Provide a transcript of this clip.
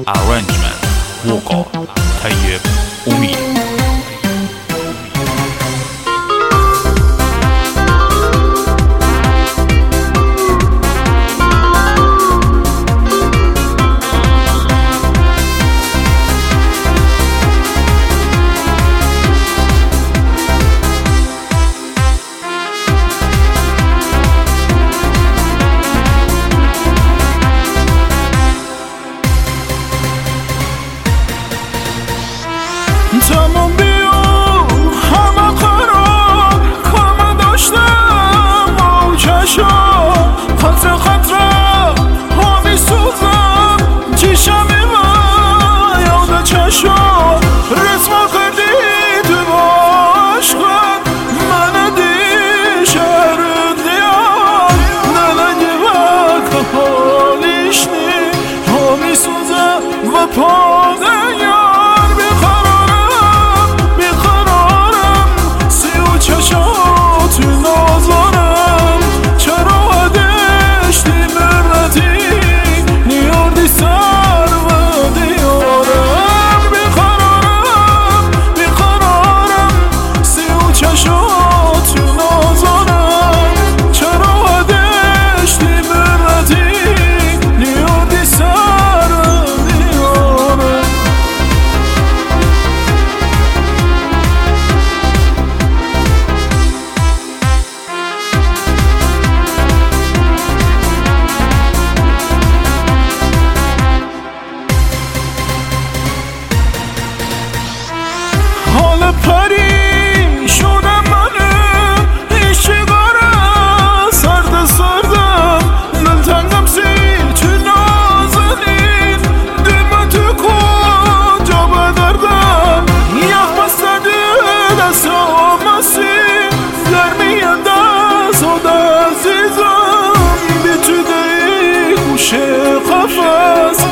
Arrangement وقع طيب أمين. تمام بیام همه قرار کارم داشتم و چشم خطره خطره ها می سوزم چشم من یاد چشم رسم کردی تو عشقت من دی شهر دیار نلنگی وقت حالیش نی ها می سوزم و پاده حال پری شدم منه هیچ چیگاره سرد سردم دلتنگم سی تو نازنین دیم تو کجا بدردم یخ بستده دست آمسی گرمی دست و عزیزم بی تو دی گوشه قفص